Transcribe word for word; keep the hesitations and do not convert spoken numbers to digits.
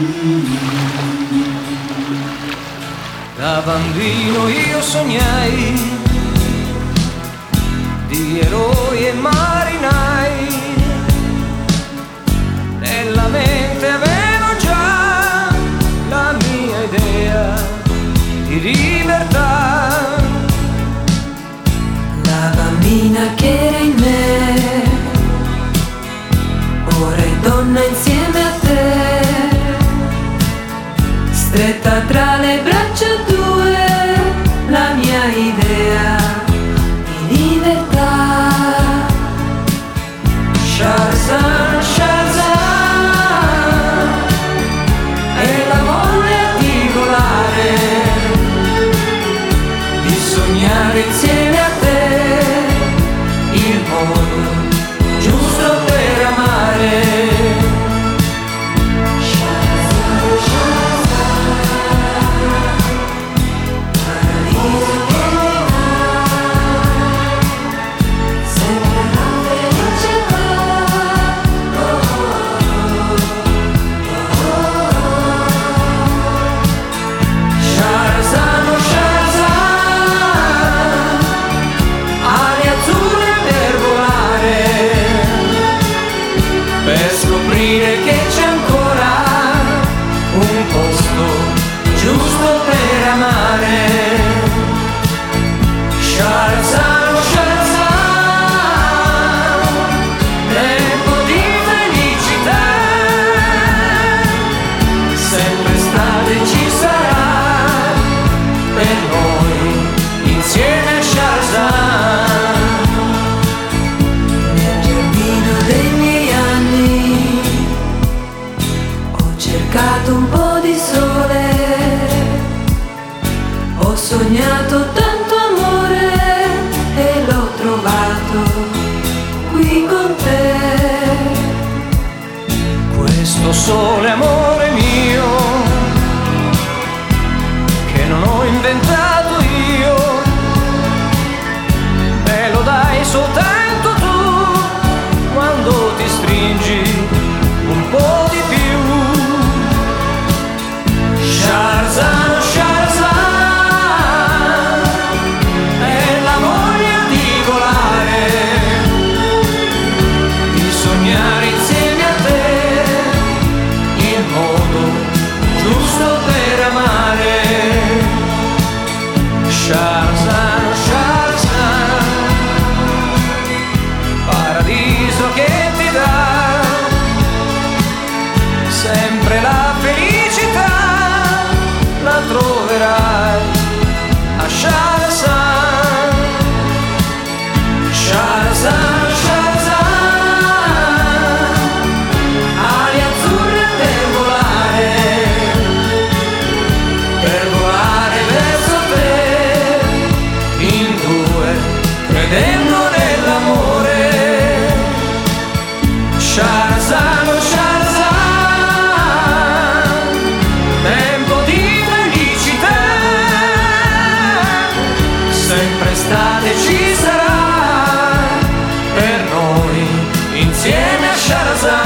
Da bambino io sognai di eroi e marinai, nella mente avevo già la mia idea di libertà. La bambina che era in me, ora è donna insieme a te, stretta tra le braccia tue, la mia idea di libertà. Shahrazad, Shahrazad, è la voglia di volare, di sognare insieme a te il modo giusto per amare. Che c'è ancora un posto giusto per amare. Shahrazad, Shahrazad, tempo di felicità, sempre estate ci sarà per noi insieme a Shahrazad. Nel giardino dei miei anni ho cercato un po' di sole, ho sognato tanto amore e l'ho trovato qui con te. Questo sole amore mio che non ho inventato io, me lo dai soltanto tu quando ti stringi un po' di più. Shahrazad, Shahrazad, è la voglia di volare, di sognare insieme a te il modo giusto per amare. Shahrazad, Shahrazad, paradiso che ti dà sempre la felicità, la troverai a Shahrazad. Shahrazad, Shahrazad, ali azzurre per volare, per volare verso te, in due, credendo nell'amore. Shahrazad, Shahrazad, tempo di felicità, sempre estate ci sarà per noi insieme a Shahrazad.